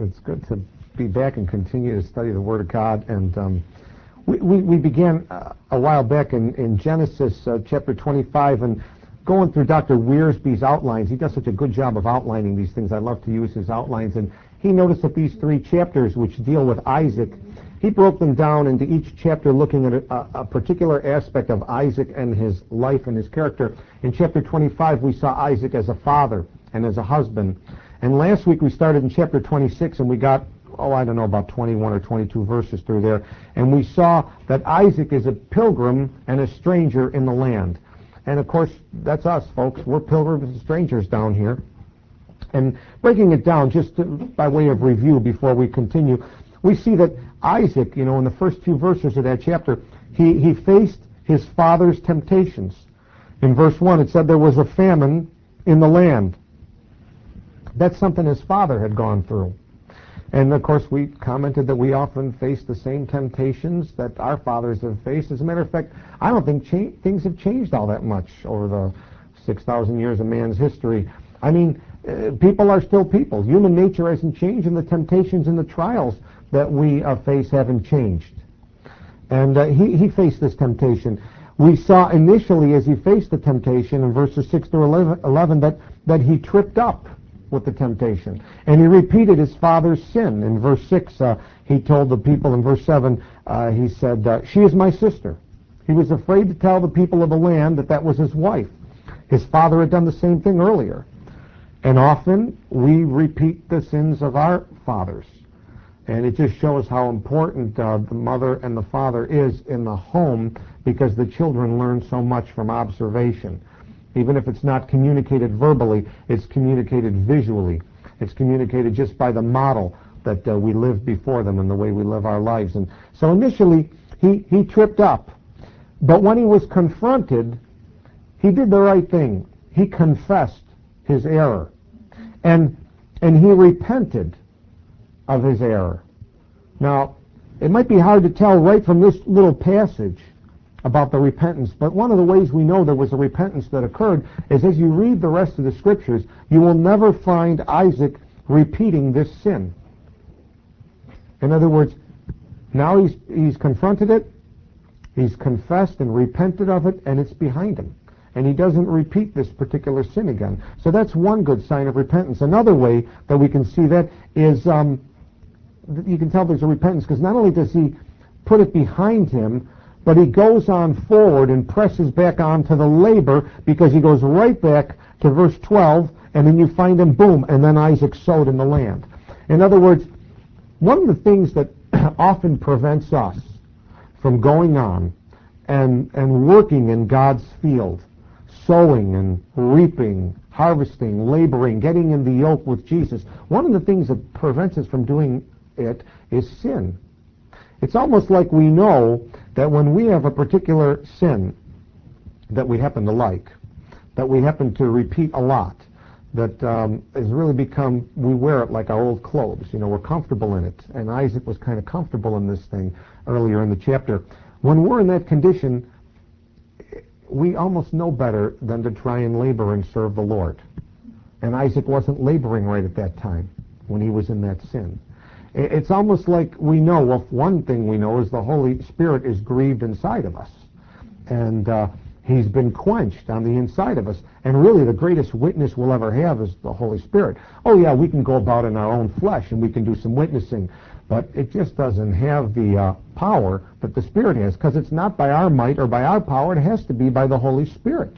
It's good to be back and continue to study the Word of God. And we began a while back in Genesis chapter 25 and going through Dr. Wiersbe's outlines. He does such a good job of outlining these things. I love to use his outlines. And he noticed that these 3 chapters which deal with Isaac, he broke them down into each chapter looking at a particular aspect of Isaac and his life and his character. In chapter 25, we saw Isaac as a father and as a husband. And last week we started in chapter 26 and we got, about 21 or 22 verses through there. And we saw that Isaac is a pilgrim and a stranger in the land. And of course, that's us, folks. We're pilgrims and strangers down here. And breaking it down, just by way of review before we continue, we see that Isaac, in the first few verses of that chapter, he faced his father's temptations. In verse 1, it said there was a famine in the land. That's something his father had gone through. And of course, we commented that we often face the same temptations that our fathers have faced. As a matter of fact, I don't think things have changed all that much over the 6,000 years of man's history. I mean, people are still people. Human nature hasn't changed, and the temptations and the trials that we face haven't changed. And he faced this temptation. We saw initially, as he faced the temptation in verses 6 through 11 that he tripped up with the temptation. And he repeated his father's sin. In verse 6, he told the people, in verse 7, he said, she is my sister. He was afraid to tell the people of the land that was his wife. His father had done the same thing earlier. And often we repeat the sins of our fathers. And it just shows how important the mother and the father is in the home, because the children learn so much from observation. Even if it's not communicated verbally, it's communicated visually. It's communicated just by the model that we live before them and the way we live our lives. And so initially, he tripped up. But when he was confronted, he did the right thing. He confessed his error. And he repented of his error. Now, it might be hard to tell right from this little passage about the repentance, but one of the ways we know there was a repentance that occurred is as you read the rest of the scriptures, you will never find Isaac repeating this sin. In other words, now he's confronted it, he's confessed and repented of it, and it's behind him. And he doesn't repeat this particular sin again. So that's one good sign of repentance. Another way that we can see that is you can tell there's a repentance because not only does he put it behind him, but he goes on forward and presses back on to the labor, because he goes right back to verse 12, and then you find him, boom, and then Isaac sowed in the land. In other words, one of the things that often prevents us from going on and working in God's field, sowing and reaping, harvesting, laboring, getting in the yoke with Jesus, one of the things that prevents us from doing it is sin. It's almost like we know that when we have a particular sin that we happen to like, that we happen to repeat a lot, that has really become, we wear it like our old clothes. We're comfortable in it. And Isaac was kind of comfortable in this thing earlier in the chapter. When we're in that condition, we almost know better than to try and labor and serve the Lord. And Isaac wasn't laboring right at that time when he was in that sin. It's almost like we know, well, one thing we know is the Holy Spirit is grieved inside of us. And he's been quenched on the inside of us. And really the greatest witness we'll ever have is the Holy Spirit. Oh yeah, we can go about in our own flesh and we can do some witnessing. But it just doesn't have the power that the Spirit has, because it's not by our might or by our power. It has to be by the Holy Spirit.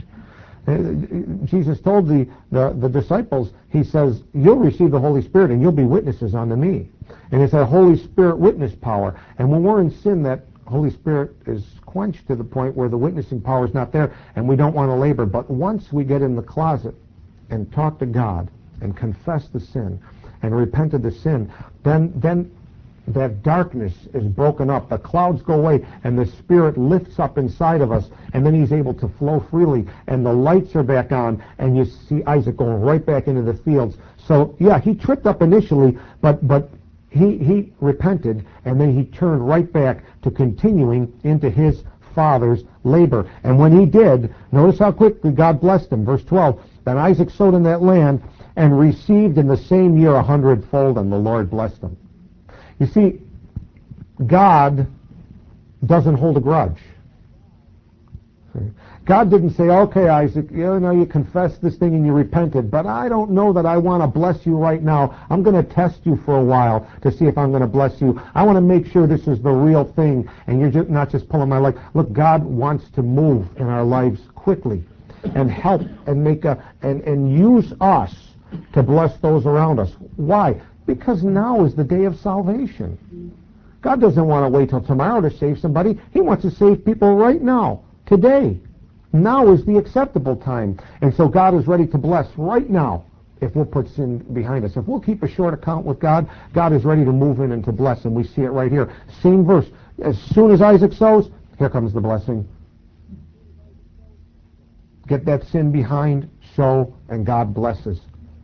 Jesus told the disciples, he says, you'll receive the Holy Spirit and you'll be witnesses unto me. And it's that Holy Spirit witness power. And when we're in sin, that Holy Spirit is quenched to the point where the witnessing power is not there, and we don't want to labor. But once we get in the closet and talk to God and confess the sin and repent of the sin, then that darkness is broken up. The clouds go away, and the Spirit lifts up inside of us, and then he's able to flow freely, and the lights are back on, and you see Isaac going right back into the fields. So, yeah, he tripped up initially, but he repented, and then he turned right back to continuing into his father's labor. And when he did, notice how quickly God blessed him. Verse 12, then Isaac sowed in that land, and received in the same year 100-fold, and the Lord blessed him. You see, God doesn't hold a grudge. God didn't say, okay, Isaac, you confessed this thing and you repented, but I don't know that I want to bless you right now. I'm going to test you for a while to see if I'm going to bless you. I want to make sure this is the real thing, and you're not just pulling my leg. Look, God wants to move in our lives quickly and help and and use us to bless those around us. Why? Because now is the day of salvation. God doesn't want to wait till tomorrow to save somebody. He wants to save people right now, today. Now is the acceptable time. And so God is ready to bless right now if we'll put sin behind us. If we'll keep a short account with God, God is ready to move in and to bless. And we see it right here. Same verse. As soon as Isaac sows, here comes the blessing. Get that sin behind, sow, and God blesses.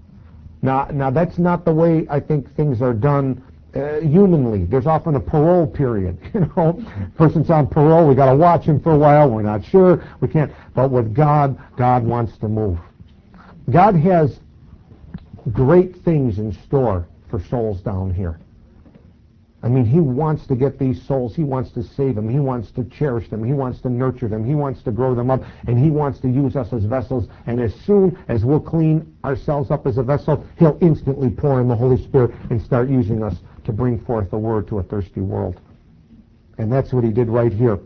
Now that's not the way I think things are done humanly. There's often a parole period. Person's on parole. We got to watch him for a while. We're not sure. We can't. But with God, God wants to move. God has great things in store for souls down here. I mean, He wants to get these souls. He wants to save them. He wants to cherish them. He wants to nurture them. He wants to grow them up. And He wants to use us as vessels. And as soon as we'll clean ourselves up as a vessel, He'll instantly pour in the Holy Spirit and start using us to bring forth the Word to a thirsty world. And that's what He did right here.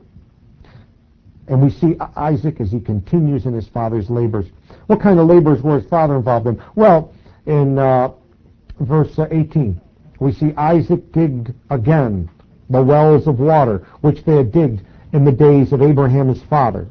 And we see Isaac as he continues in his father's labors. What kind of labors were his father involved in? Well, in verse 18, we see Isaac digged again the wells of water, which they had digged in the days of Abraham his father.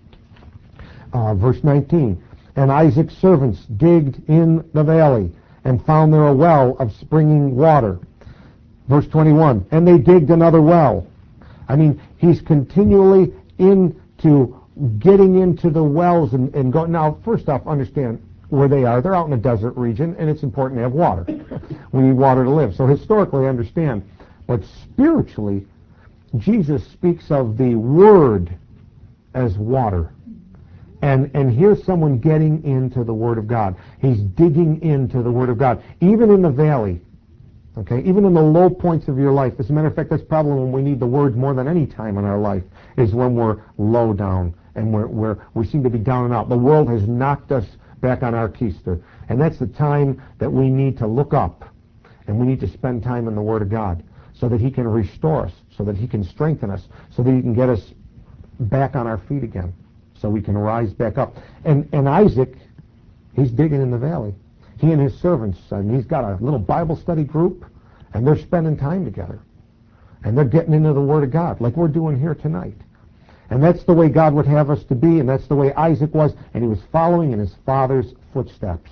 Verse 19, and Isaac's servants digged in the valley and found there a well of springing water. Verse 21, and they digged another well. I mean, he's continually into getting into the wells and going. Now, first off, understand where they are. They're out in a desert region, and it's important to have water. We need water to live. So historically, understand. But spiritually, Jesus speaks of the Word as water. And here's someone getting into the Word of God. He's digging into the Word of God. Even in the valley, okay, even in the low points of your life. As a matter of fact, that's probably when we need the Word more than any time in our life, is when we're low down and we seem to be down and out. The world has knocked us back on our keister. And that's the time that we need to look up, and we need to spend time in the Word of God so that He can restore us, so that He can strengthen us, so that He can get us back on our feet again, so we can rise back up. And Isaac, he's digging in the valley. He and his servants, and he's got a little Bible study group, and they're spending time together. And they're getting into the Word of God, like we're doing here tonight. And that's the way God would have us to be, and that's the way Isaac was, and he was following in his father's footsteps.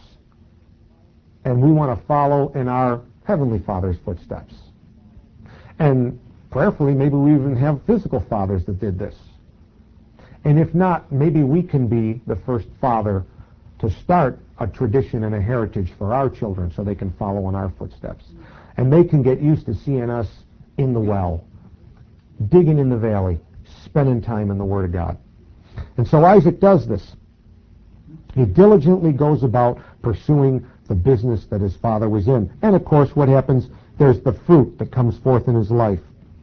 And we want to follow in our Heavenly Father's footsteps. And prayerfully, maybe we even have physical fathers that did this. And if not, maybe we can be the first father to start a tradition and a heritage for our children so they can follow in our footsteps. And they can get used to seeing us in the well, digging in the valley, spending time in the Word of God. And so Isaac does this. He diligently goes about pursuing the business that his father was in. And of course, what happens? There's the fruit that comes forth in his life.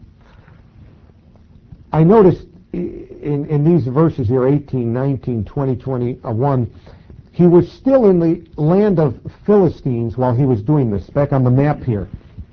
I noticed in these verses here, 18, 19, 20, 21, he was still in the land of Philistines while he was doing this. Back on the map here.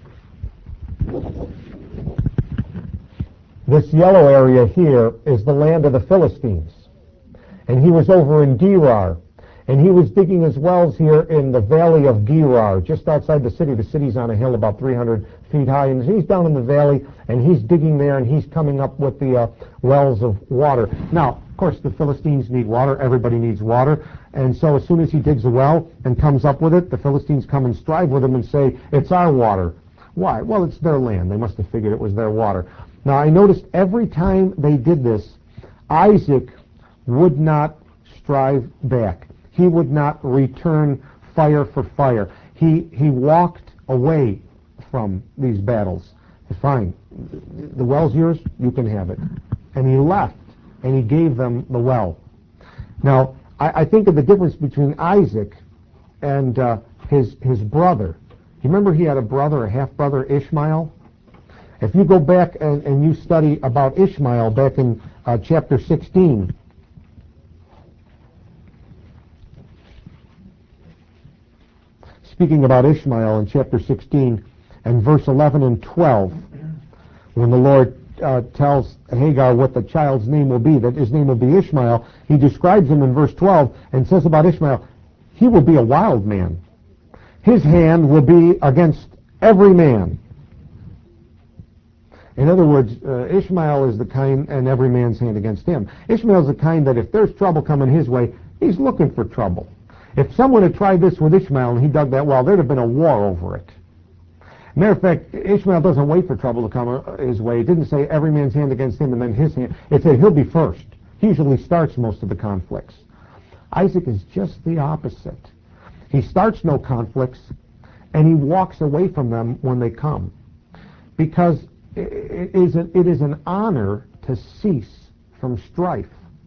This yellow area here is the land of the Philistines. And he was over in Gerar. And he was digging his wells here in the valley of Gerar, just outside the city. The city's on a hill about 300 feet high. And he's down in the valley, and he's digging there, and he's coming up with the wells of water. Now, of course, the Philistines need water. Everybody needs water. And so as soon as he digs a well and comes up with it, the Philistines come and strive with him and say, it's our water. Why? Well, it's their land. They must have figured it was their water. Now, I noticed every time they did this, Isaac would not strive back. He would not return fire for fire. He walked away from these battles. Fine, the well's yours, you can have it. And he left, and he gave them the well. Now, I think of the difference between Isaac and his brother. You remember he had a brother, a half-brother, Ishmael? If you go back and you study about Ishmael back in chapter 16, speaking about Ishmael in chapter 16 and verse 11 and 12, when the Lord tells Hagar what the child's name will be, that his name will be Ishmael, he describes him in verse 12 and says about Ishmael, he will be a wild man. His hand will be against every man. In other words, Ishmael is the kind, and every man's hand against him. Ishmael's the kind that if there's trouble coming his way, he's looking for trouble. If someone had tried this with Ishmael and he dug that well, there'd have been a war over it. Matter of fact, Ishmael doesn't wait for trouble to come his way. It didn't say every man's hand against him and then his hand. It said he'll be first. He usually starts most of the conflicts. Isaac is just the opposite. He starts no conflicts, and he walks away from them when they come. Because it is an honor to cease from strife.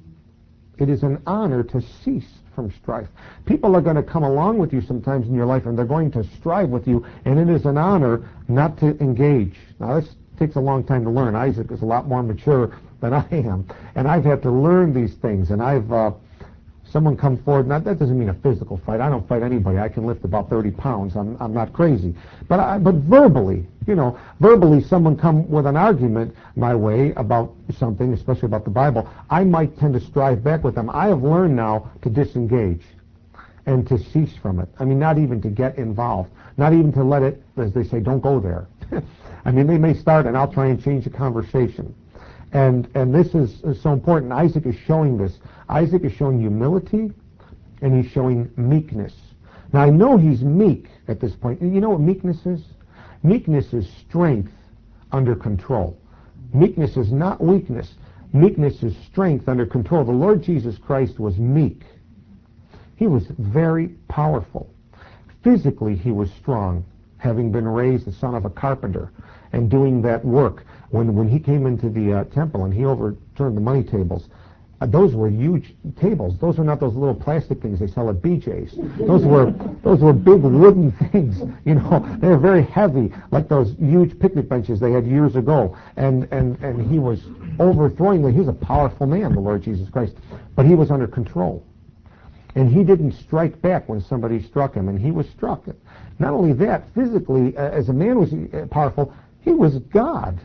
It is an honor to cease from strife. People are going to come along with you sometimes in your life, and they're going to strive with you, and it is an honor not to engage. Now, this takes a long time to learn. Isaac is a lot more mature than I am, and I've had to learn these things, and someone come forward, now that doesn't mean a physical fight. I don't fight anybody. I can lift about 30 pounds. I'm not crazy. But verbally, verbally someone come with an argument my way about something, especially about the Bible, I might tend to strive back with them. I have learned now to disengage and to cease from it. I mean, not even to get involved. Not even to let it, as they say, don't go there. I mean, they may start and I'll try and change the conversation. And this is so important. Isaac is showing this. Isaac is showing humility, and he's showing meekness. Now, I know he's meek at this point. You know what meekness is? Meekness is strength under control. Meekness is not weakness. Meekness is strength under control. The Lord Jesus Christ was meek. He was very powerful. Physically, he was strong, having been raised the son of a carpenter and doing that work. When he came into the temple and he overturned the money tables, those were huge tables. Those are not those little plastic things they sell at BJ's. Those were big wooden things. They were very heavy, like those huge picnic benches they had years ago. And he was overthrowing them. He was a powerful man, the Lord Jesus Christ, but he was under control. And he didn't strike back when somebody struck him, and he was struck. Not only that, physically, as a man was powerful, he was God.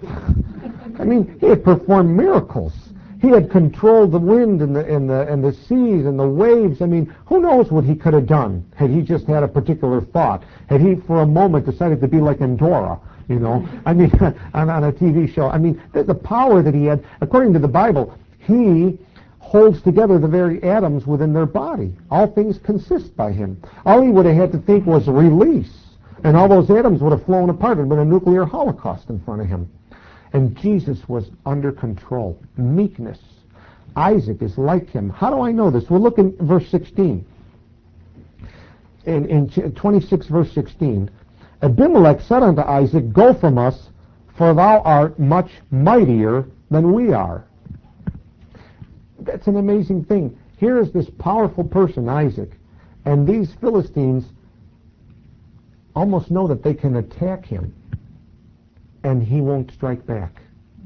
I mean, he had performed miracles. He had controlled the wind and the seas and the waves. I mean, who knows what he could have done had he just had a particular thought? Had he, for a moment, decided to be like Endora, I mean, on a TV show. I mean, the power that he had, according to the Bible, he holds together the very atoms within their body. All things consist by him. All he would have had to think was release, and all those atoms would have flown apart. There would have been a nuclear holocaust in front of him. And Jesus was under control. Meekness. Isaac is like him. How do I know this? Well, look in verse 16. In 26 verse 16, Abimelech said unto Isaac, Go from us, for thou art much mightier than we are. That's an amazing thing. Here is this powerful person, Isaac, and these Philistines almost know that they can attack him, and he won't strike back.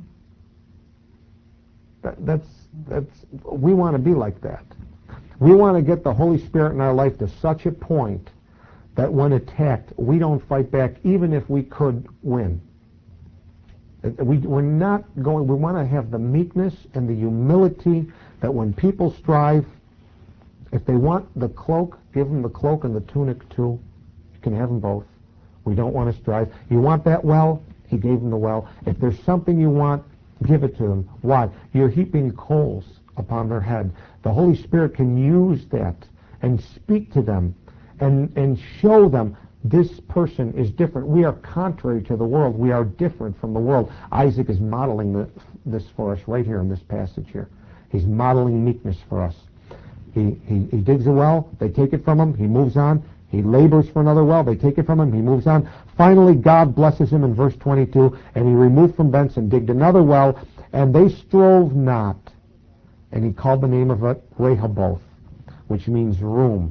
We want to be like that. We want to get the Holy Spirit in our life to such a point that when attacked, we don't fight back, even if we could win. We're not going. We want to have the meekness and the humility that when people strive, if they want the cloak, give them the cloak and the tunic too. You can have them both. We don't want to strive. You want that well? He gave them the well. If there's something you want, give it to them. Why? You're heaping coals upon their head. The Holy Spirit can use that and speak to them and show them this person is different. We are contrary to the world. We are different from the world. Isaac is modeling this for us right here in this passage here. He's modeling meekness for us. He digs a well. They take it from him. He moves on. He labors for another well. They take it from him. He moves on. Finally, God blesses him in verse 22, and he removed from thence and digged another well, and they strove not. And he called the name of it Rehoboth, which means room.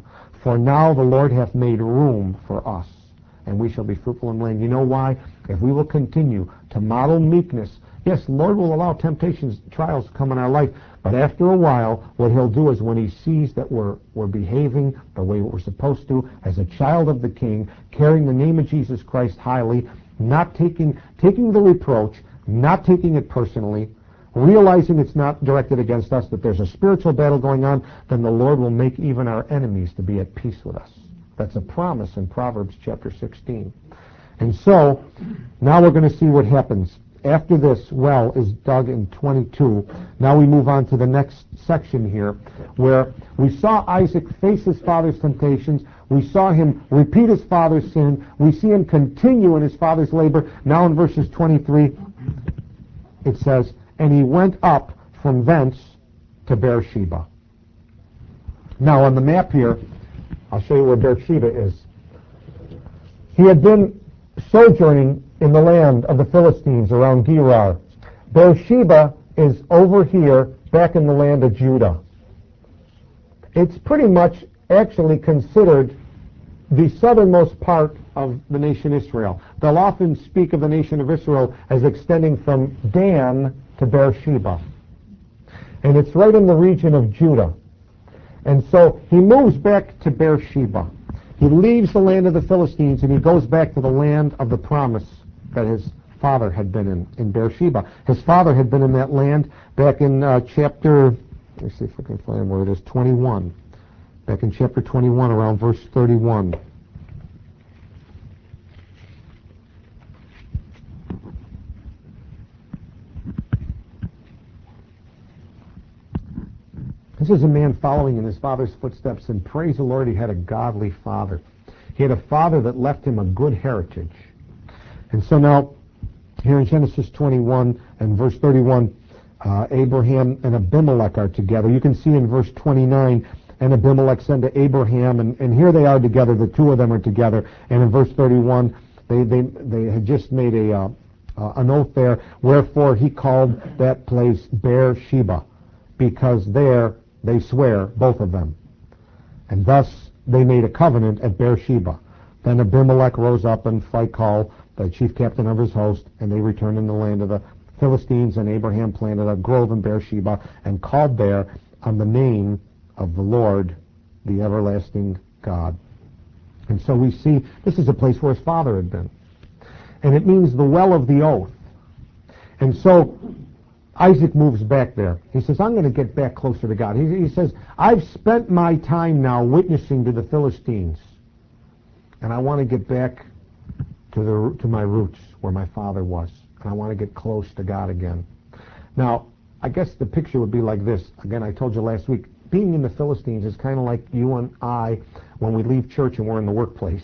For now the Lord hath made room for us, and we shall be fruitful in the land. You know why? If we will continue to model meekness, yes, the Lord will allow temptations, trials to come in our life, but after a while, what he'll do is when he sees that we're behaving the way we're supposed to, as a child of the King, carrying the name of Jesus Christ highly, not taking the reproach, not taking it personally, realizing it's not directed against us, that there's a spiritual battle going on, then the Lord will make even our enemies to be at peace with us. That's a promise in Proverbs chapter 16. And so, now we're going to see what happens. After this well is dug in 22, now we move on to the next section here, where we saw Isaac face his father's temptations, we saw him repeat his father's sin, we see him continue in his father's labor. Now in verses 23, it says, and he went up from thence to Beersheba. Now on the map here, I'll show you where Beersheba is. He had been sojourning in the land of the Philistines around Gerar. Beersheba is over here, back in the land of Judah. It's pretty much actually considered the southernmost part of the nation Israel. They'll often speak of the nation of Israel as extending from Dan to Beersheba. And it's right in the region of Judah. And so he moves back to Beersheba. He leaves the land of the Philistines and he goes back to the land of the promise that his father had been in Beersheba. His father had been in that land back in chapter, let me see if I can find where it is, 21. Back in chapter 21, around verse 31. This is a man following in his father's footsteps, and praise the Lord, he had a godly father. He had a father that left him a good heritage. And so now, here in Genesis 21 and verse 31, Abraham and Abimelech are together. You can see in verse 29, and Abimelech said to Abraham, and here they are together, the two of them are together. And in verse 31, they had just made an oath there, wherefore he called that place Beersheba, because there they swear, both of them. And thus they made a covenant at Beersheba. Then Abimelech rose up and Phicol, the chief captain of his host, and they returned in the land of the Philistines, and Abraham planted a grove in Beersheba and called there on the name of the Lord, the everlasting God. And so we see this is a place where his father had been. And it means the well of the oath. And so Isaac moves back there. He says, I'm going to get back closer to God. He says, I've spent my time now witnessing to the Philistines, and I want to get back to my roots where my father was, and I want to get close to God again. Now, I guess the picture would be like this. Again, I told you last week, being in the Philistines is kind of like you and I when we leave church and we're in the workplace.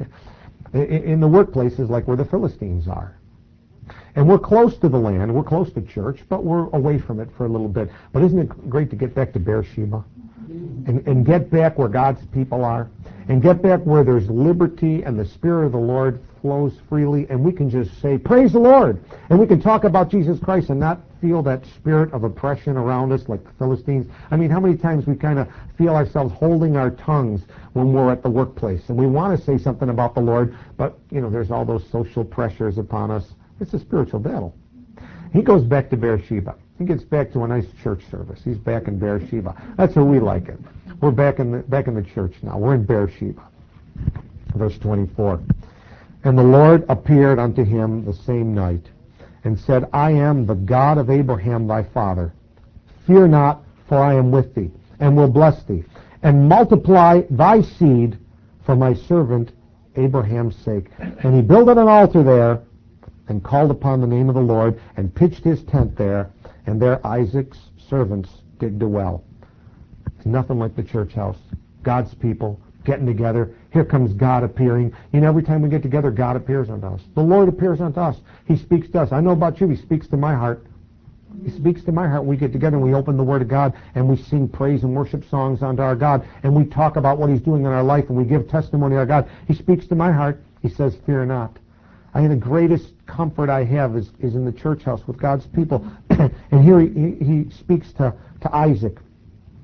In the workplace is like where the Philistines are. And we're close to the land, we're close to church, but we're away from it for a little bit. But isn't it great to get back to Beersheba? And get back where God's people are? And get back where there's liberty and the Spirit of the Lord flows freely, and we can just say, praise the Lord! And we can talk about Jesus Christ and not feel that spirit of oppression around us like the Philistines. I mean, how many times we kind of feel ourselves holding our tongues when we're at the workplace, and we want to say something about the Lord, but, there's all those social pressures upon us. It's a spiritual battle. He goes back to Beersheba. He gets back to a nice church service. He's back in Beersheba. That's where we like it. We're back in the church now. We're in Beersheba. Verse 24. And the Lord appeared unto him the same night, and said, I am the God of Abraham thy father. Fear not, for I am with thee, and will bless thee, and multiply thy seed for my servant Abraham's sake. And he builded an altar there, and called upon the name of the Lord, and pitched his tent there, and there Isaac's servants digged a well. It's nothing like the church house. God's people getting together. Here comes God appearing. Every time we get together, God appears unto us. The Lord appears unto us. He speaks to us. I know about you, he speaks to my heart. He speaks to my heart. We get together and we open the Word of God, and we sing praise and worship songs unto our God, and we talk about what he's doing in our life, and we give testimony to our God. He speaks to my heart. He says, fear not. The greatest comfort I have is in the church house with God's people. And here he speaks to Isaac.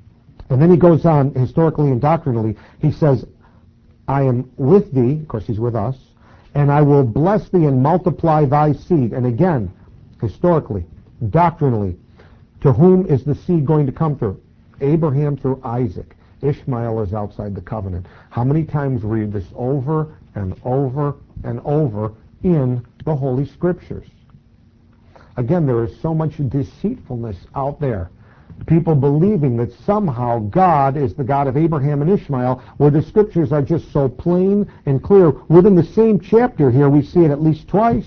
And then he goes on, historically and doctrinally, he says, I am with thee, of course he's with us, and I will bless thee and multiply thy seed. And again, historically, doctrinally, to whom is the seed going to come through? Abraham through Isaac. Ishmael is outside the covenant. How many times read this over and over and over in the Holy Scriptures? Again, there is so much deceitfulness out there. People believing that somehow God is the God of Abraham and Ishmael, where the Scriptures are just so plain and clear. Within the same chapter here, we see it at least twice.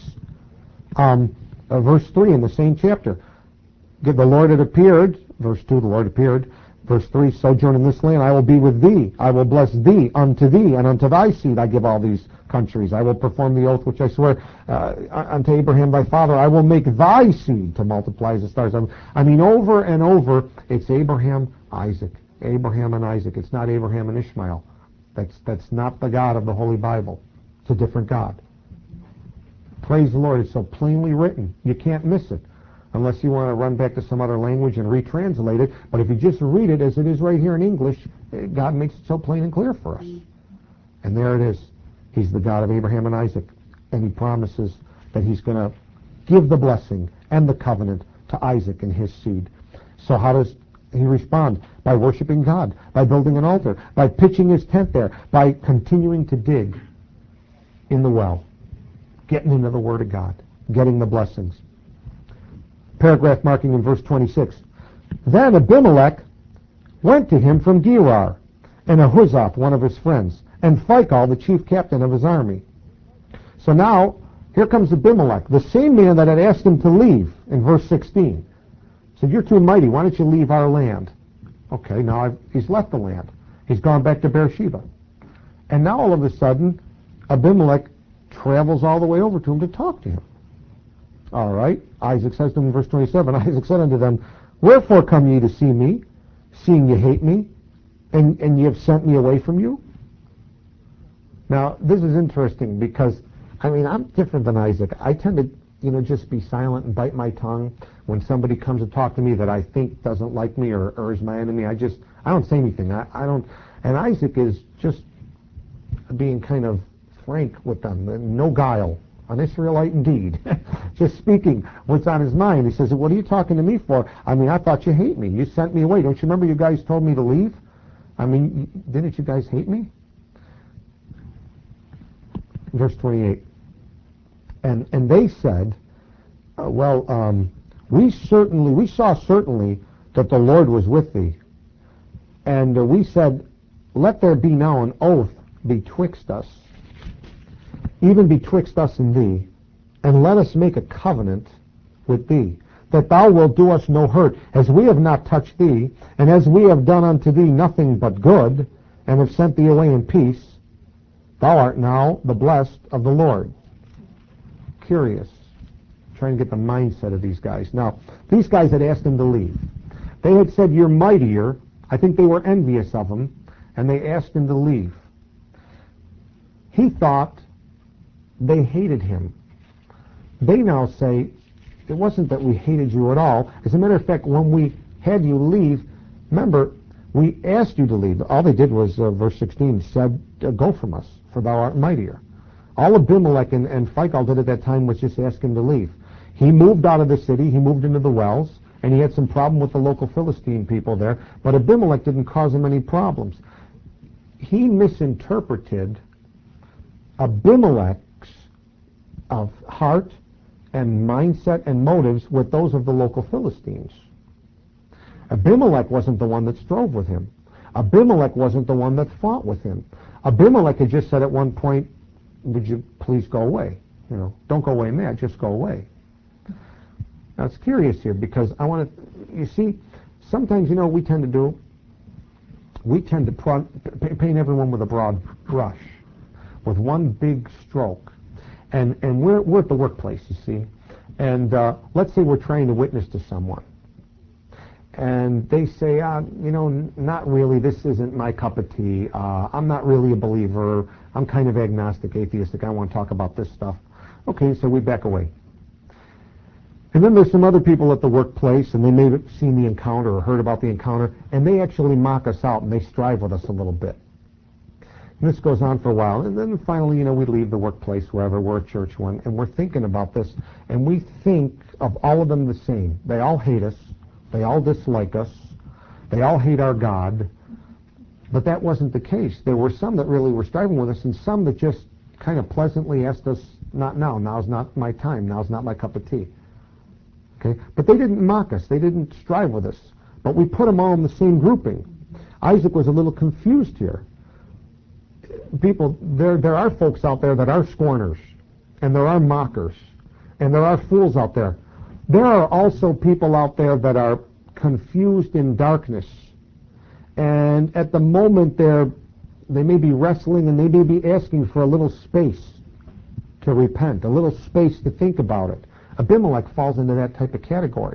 Verse 3 in the same chapter. The Lord had appeared. Verse 2, the Lord appeared. Verse 3, sojourn in this land, I will be with thee. I will bless thee, and unto thy seed I give all these countries. I will perform the oath which I swear unto Abraham thy father. I will make thy seed to multiply as the stars. I mean, over and over, it's Abraham, Isaac. Abraham and Isaac. It's not Abraham and Ishmael. That's not the God of the Holy Bible. It's a different God. Praise the Lord. It's so plainly written. You can't miss it. Unless you want to run back to some other language and retranslate it. But if you just read it as it is right here in English, God makes it so plain and clear for us. And there it is. He's the God of Abraham and Isaac. And he promises that he's going to give the blessing and the covenant to Isaac and his seed. So how does he respond? By worshiping God, by building an altar, by pitching his tent there, by continuing to dig in the well, getting into the Word of God, getting the blessings. Paragraph marking in verse 26. Then Abimelech went to him from Gerar, and Ahuzzath, one of his friends, and Phicol, the chief captain of his army. So now, here comes Abimelech, the same man that had asked him to leave in verse 16. Said, you're too mighty, why don't you leave our land? Okay, now he's left the land. He's gone back to Beersheba. And now all of a sudden, Abimelech travels all the way over to him to talk to him. All right. Isaac says to them in verse 27, Isaac said unto them, wherefore come ye to see me, seeing ye hate me, and ye have sent me away from you? Now, this is interesting because, I mean, I'm different than Isaac. I tend to, just be silent and bite my tongue when somebody comes to talk to me that I think doesn't like me or is my enemy. I don't say anything. I don't. And Isaac is just being kind of frank with them, no guile. An Israelite indeed. Just speaking what's on his mind. He says, what are you talking to me for? I mean, I thought you hate me. You sent me away. Don't you remember you guys told me to leave? I mean, didn't you guys hate me? Verse 28. And they said, we saw certainly that the Lord was with thee. And we said, let there be now an oath betwixt us, even betwixt us and thee, and let us make a covenant with thee, that thou wilt do us no hurt, as we have not touched thee, and as we have done unto thee nothing but good, and have sent thee away in peace. Thou art now the blessed of the Lord. Curious. Trying to get the mindset of these guys. Now, these guys had asked him to leave. They had said, you're mightier. I think they were envious of him, and they asked him to leave. He thought they hated him. They now say, it wasn't that we hated you at all. As a matter of fact, when we had you leave, remember, we asked you to leave. All they did was, verse 16, said, go from us, for thou art mightier. All Abimelech and Phicol did at that time was just ask him to leave. He moved out of the city, he moved into the wells, and he had some problem with the local Philistine people there, but Abimelech didn't cause him any problems. He misinterpreted Abimelech's heart and mindset and motives with those of the local Philistines. Abimelech wasn't the one that strove with him. Abimelech wasn't the one that fought with him. Abimelech had just said at one point, would you please go away? Don't go away mad, just go away. Now it's curious here because I want to, you see, sometimes, we tend to paint everyone with a broad brush, with one big stroke. And we're at the workplace, you see. And let's say we're trying to witness to someone. And they say, not really, this isn't my cup of tea. I'm not really a believer. I'm kind of agnostic, atheistic. I want to talk about this stuff. Okay, so we back away. And then there's some other people at the workplace, and they may have seen the encounter or heard about the encounter, and they actually mock us out, and they strive with us a little bit. And this goes on for a while, and then finally, we leave the workplace, wherever we're a church one, and we're thinking about this, and we think of all of them the same. They all hate us. They all dislike us. They all hate our God. But that wasn't the case. There were some that really were striving with us, and some that just kind of pleasantly asked us, not now. Now's not my time. Now's not my cup of tea. Okay? But they didn't mock us. They didn't strive with us. But we put them all in the same grouping. Isaac was a little confused here. People, there are folks out there that are scorners, and there are mockers, and there are fools out there. There are also people out there that are confused in darkness, and at the moment they may be wrestling, and they may be asking for a little space to repent, a little space to think about it. Abimelech falls into that type of category.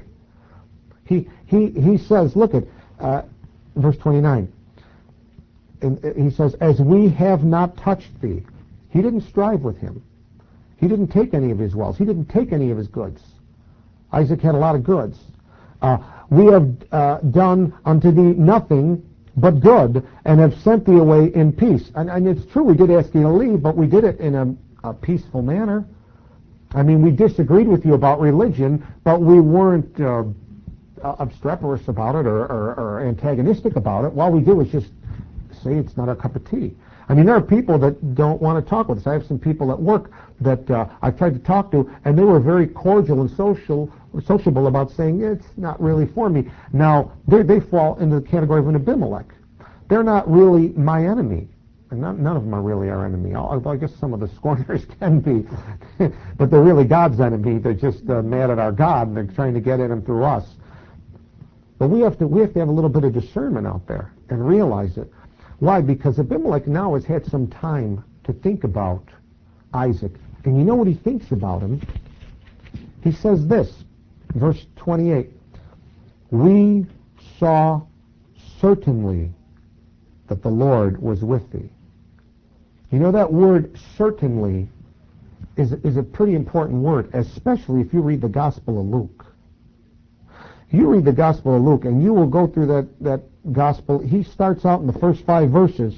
He says, look at verse 29. And he says, as we have not touched thee. He didn't strive with him. He didn't take any of his wells. He didn't take any of his goods. Isaac had a lot of goods. We have done unto thee nothing but good, and have sent thee away in peace. And it's true, we did ask you to leave, but we did it in a peaceful manner. I mean, we disagreed with you about religion, but we weren't obstreperous about it or antagonistic about it. All we did was just say it's not our cup of tea. I mean, there are people that don't want to talk with us. I have some people at work that I've tried to talk to, and they were very cordial and sociable about saying it's not really for me. Now, they fall into the category of an Abimelech. They're not really my enemy. And none of them are really our enemy, although I guess some of the scorners can be. But they're really God's enemy. They're just mad at our God, and they're trying to get at him through us. But we have to have a little bit of discernment out there and realize it. Why? Because Abimelech now has had some time to think about Isaac. And you know what he thinks about him? He says this, verse 28, we saw certainly that the Lord was with thee. You know, that word certainly is a pretty important word, especially if you read the Gospel of Luke. You read the Gospel of Luke, and you will go through that Gospel. He starts out in the first 5 verses,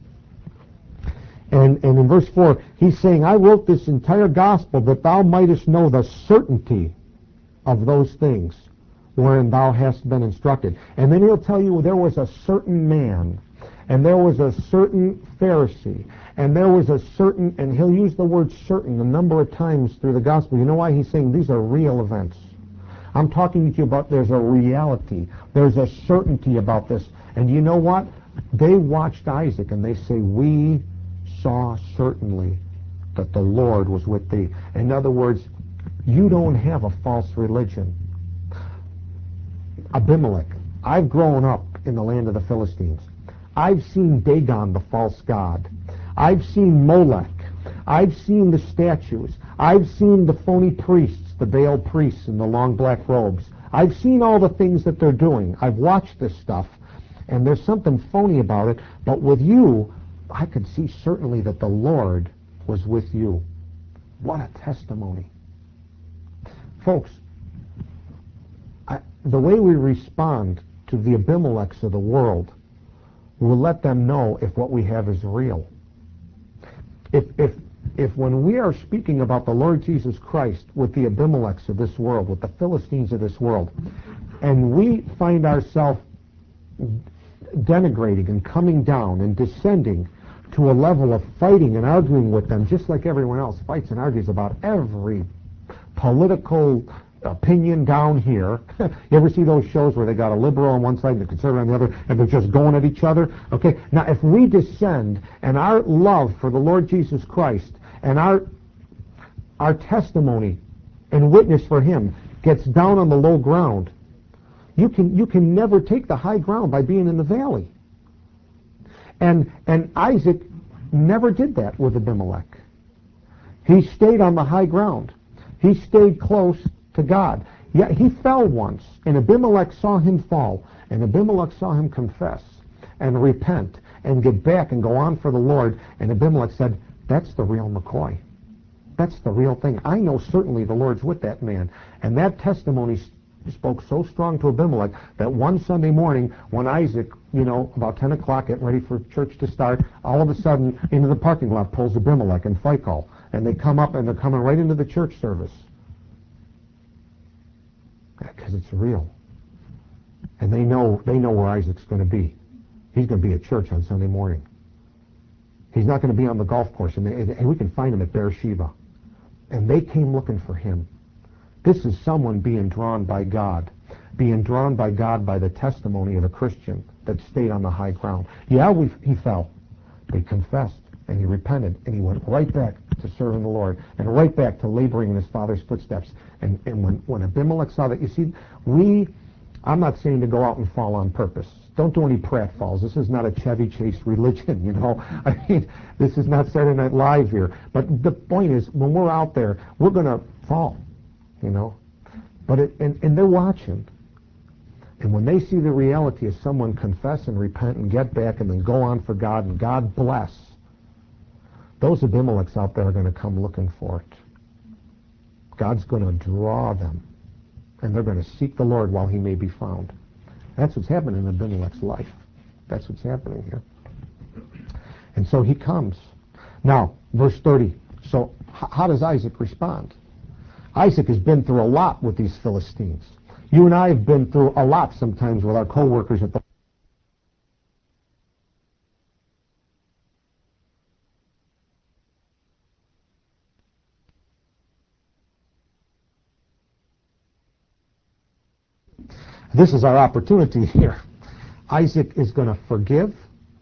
and in verse 4, he's saying, I wrote this entire Gospel that thou mightest know the certainty of those things wherein thou hast been instructed. And then he'll tell you there was a certain man, and there was a certain Pharisee, and there was a certain, and he'll use the word certain a number of times through the Gospel. You know why? He's saying these are real events. I'm talking to you about there's a reality. There's a certainty about this. And you know what? They watched Isaac, and they say, we saw certainly that the Lord was with thee. In other words, you don't have a false religion. Abimelech, I've grown up in the land of the Philistines. I've seen Dagon, the false god. I've seen Molech. I've seen the statues. I've seen the phony priests, the Baal priests in the long black robes. I've seen all the things that they're doing. I've watched this stuff, and there's something phony about it. But with you, I could see certainly that the Lord was with you. What a testimony. Folks, the way we respond to the Abimelechs of the world will let them know if what we have is real. If when we are speaking about the Lord Jesus Christ with the Abimelechs of this world, with the Philistines of this world, and we find ourselves denigrating and coming down and descending to a level of fighting and arguing with them, just like everyone else fights and argues about every political opinion down here. You ever see those shows where they got a liberal on one side and a conservative on the other, and they're just going at each other? Okay, now if we descend and our love for the Lord Jesus Christ and our testimony and witness for Him gets down on the low ground, you can never take the high ground by being in the valley. And Isaac never did that with Abimelech. He stayed on the high ground. He stayed close to God. Yet he fell once, and Abimelech saw him fall, and Abimelech saw him confess and repent and get back and go on for the Lord. And Abimelech said, that's the real McCoy. That's the real thing. I know certainly the Lord's with that man. And that testimony spoke so strong to Abimelech that one Sunday morning when Isaac, about 10 o'clock, getting ready for church to start, all of a sudden into the parking lot pulls Abimelech and Phicol. And they come up and they're coming right into the church service. Because it's real. And they know where Isaac's going to be. He's going to be at church on Sunday morning. He's not going to be on the golf course. And we can find him at Beersheba. And they came looking for him. This is someone being drawn by God by the testimony of a Christian that stayed on the high ground. Yeah, he fell. But he confessed, and he repented, and he went right back to serving the Lord, and right back to laboring in his father's footsteps. And when Abimelech saw that, you see, I'm not saying to go out and fall on purpose. Don't do any pratfalls. This is not a Chevy Chase religion, I mean, this is not Saturday Night Live here. But the point is, when we're out there, we're going to fall, But and they're watching. And when they see the reality of someone confess and repent and get back and then go on for God and God bless, those Abimelechs out there are going to come looking for it. God's going to draw them. And they're going to seek the Lord while he may be found. That's what's happening in Abimelech's life. That's what's happening here. And so he comes. Now, verse 30. So how does Isaac respond? Isaac has been through a lot with these Philistines. You and I have been through a lot sometimes with our co-workers at the This is our opportunity here. Isaac is going to forgive,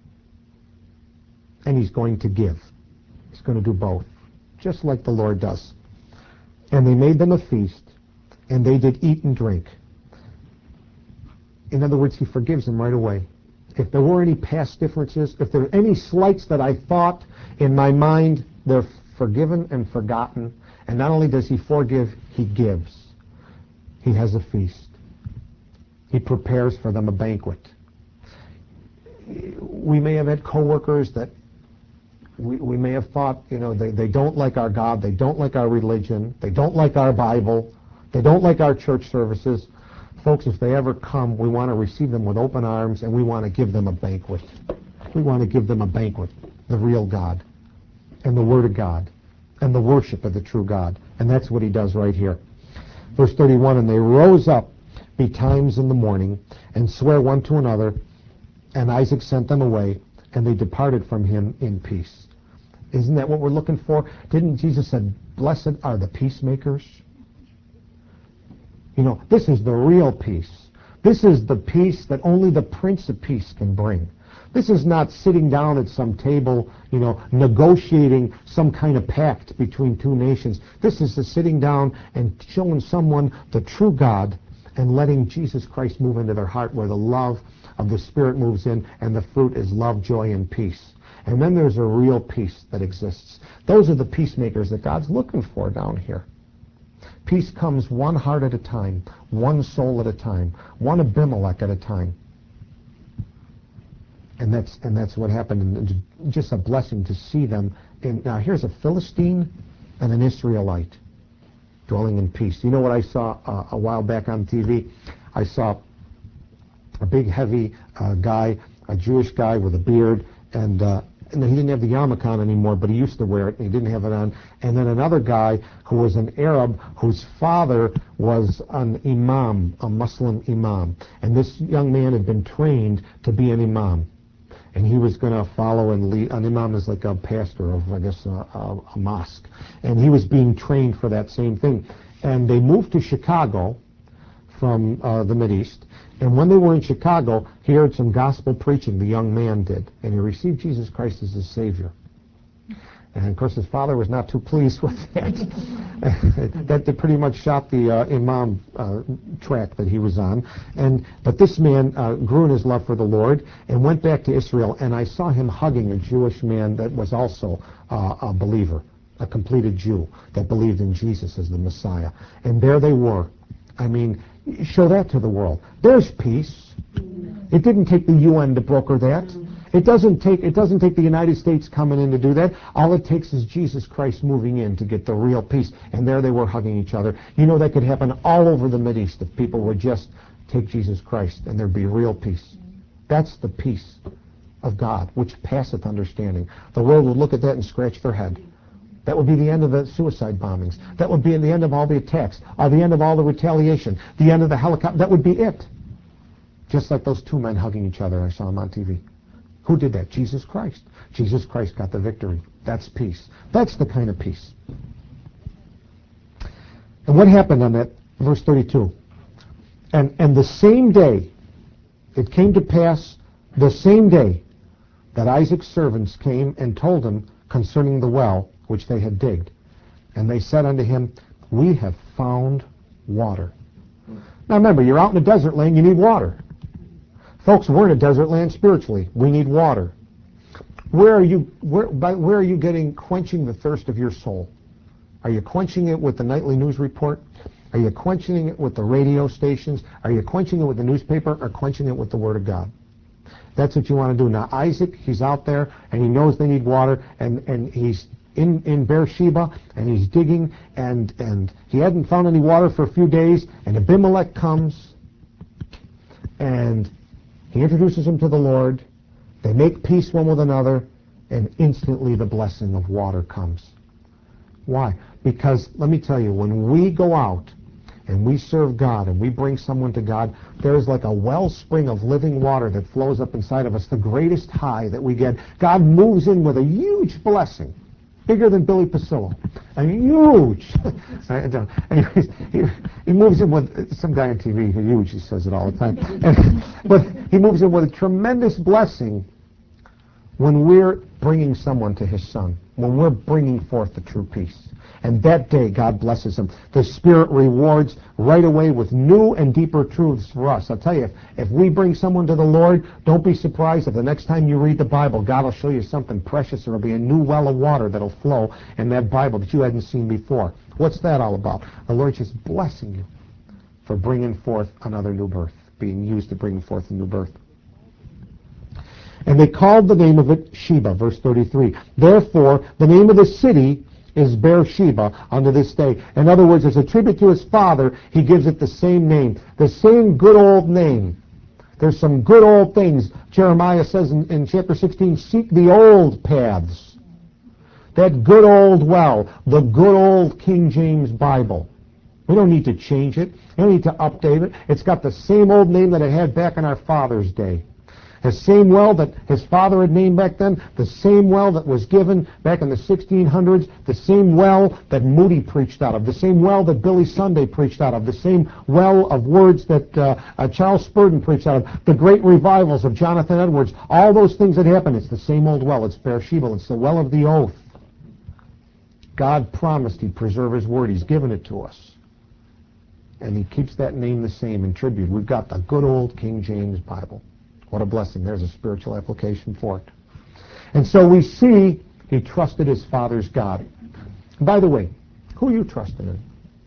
and he's going to give. He's going to do both, just like the Lord does. And they made them a feast, and they did eat and drink. In other words, he forgives them right away. If there were any past differences, if there were any slights that I thought in my mind, they're forgiven and forgotten. And not only does he forgive, he gives. He has a feast. He prepares for them a banquet. We may have had coworkers that we may have thought, they don't like our God, they don't like our religion, they don't like our Bible, they don't like our church services. Folks, if they ever come, we want to receive them with open arms, and we want to give them a banquet. We want to give them a banquet, the real God, and the Word of God, and the worship of the true God. And that's what he does right here. Verse 31, and they rose up betimes in the morning, and sware one to another, and Isaac sent them away, and they departed from him in peace. Isn't that what we're looking for? Didn't Jesus say, blessed are the peacemakers? This is the real peace. This is the peace that only the Prince of Peace can bring. This is not sitting down at some table, negotiating some kind of pact between two nations. This is the sitting down and showing someone the true God and letting Jesus Christ move into their heart, where the love of the Spirit moves in, and the fruit is love, joy, and peace. And then there's a real peace that exists. Those are the peacemakers that God's looking for down here. Peace comes one heart at a time, one soul at a time, one Abimelech at a time. And that's what happened. And just a blessing to see them. Now here's a Philistine and an Israelite dwelling in peace. You know what I saw a while back on TV? I saw a big, heavy guy, a Jewish guy with a beard, and he didn't have the yarmulke on anymore, but he used to wear it, and he didn't have it on. And then another guy who was an Arab, whose father was an imam, a Muslim imam. And this young man had been trained to be an imam. And he was going to follow and lead. An imam is like a pastor of, I guess, a mosque. And he was being trained for that same thing. And they moved to Chicago from the Mideast. And when they were in Chicago, he heard some gospel preaching, the young man did. And he received Jesus Christ as his Savior. And, of course, his father was not too pleased with that. That pretty much shot the imam track that he was on. But this man grew in his love for the Lord and went back to Israel. And I saw him hugging a Jewish man that was also a believer, a completed Jew that believed in Jesus as the Messiah. And there they were. I mean, show that to the world. There's peace. It didn't take the UN to broker that. It doesn't take the United States coming in to do that. All it takes is Jesus Christ moving in to get the real peace. And there they were hugging each other. You know, that could happen all over the Mideast if people would just take Jesus Christ and there'd be real peace. That's the peace of God, which passeth understanding. The world would look at that and scratch their head. That would be the end of the suicide bombings. That would be the end of all the attacks, or the end of all the retaliation, the end of the helicopter. That would be it. Just like those two men hugging each other I saw them on TV. Who did that? Jesus Christ. Jesus Christ got the victory. That's peace. That's the kind of peace. And what happened on that? Verse 32. And the same day, it came to pass the same day that Isaac's servants came and told him concerning the well which they had digged. And they said unto him, We have found water. Now remember, you're out in a desert land, you need water. Folks, we're in a desert land spiritually. We need water. Where are you getting quenching the thirst of your soul? Are you quenching it with the nightly news report? Are you quenching it with the radio stations? Are you quenching it with the newspaper, or quenching it with the Word of God? That's what you want to do. Now Isaac, he's out there and he knows they need water, and he's in Beersheba and he's digging, and he hadn't found any water for a few days, and Abimelech comes and he introduces him to the Lord. They make peace one with another, and instantly the blessing of water comes. Why? Because let me tell you, when we go out and we serve God and we bring someone to God, there's like a wellspring of living water that flows up inside of us, the greatest high that we get. God moves in with a huge blessing, bigger than Billy Pasillo. I mean, huge. Anyways, he moves in with some guy on TV, huge, he says it all the time. But he moves in with a tremendous blessing when we're bringing someone to his Son, when we're bringing forth the true peace. And that day, God blesses him. The Spirit rewards right away with new and deeper truths for us. I'll tell you, if we bring someone to the Lord, don't be surprised if the next time you read the Bible, God will show you something precious. There will be a new well of water that will flow in that Bible that you hadn't seen before. What's that all about? The Lord just blessing you for bringing forth another new birth, being used to bring forth a new birth. And they called the name of it Sheba, verse 33. Therefore, the name of the city is Beersheba unto this day. In other words, as a tribute to his father, he gives it the same name, the same good old name. There's some good old things. Jeremiah says in chapter 16, seek the old paths. That good old well, the good old King James Bible. We don't need to change it. We don't need to update it. It's got the same old name that it had back in our father's day. The same well that his father had named back then, the same well that was given back in the 1600s, the same well that Moody preached out of, the same well that Billy Sunday preached out of, the same well of words that Charles Spurgeon preached out of, the great revivals of Jonathan Edwards, all those things that happened. It's the same old well. It's Beersheba. It's the well of the oath. God promised he'd preserve his word. He's given it to us. And he keeps that name the same in tribute. We've got the good old King James Bible. What a blessing. There's a spiritual application for it. And so we see he trusted his father's God. By the way, who are you trusting in?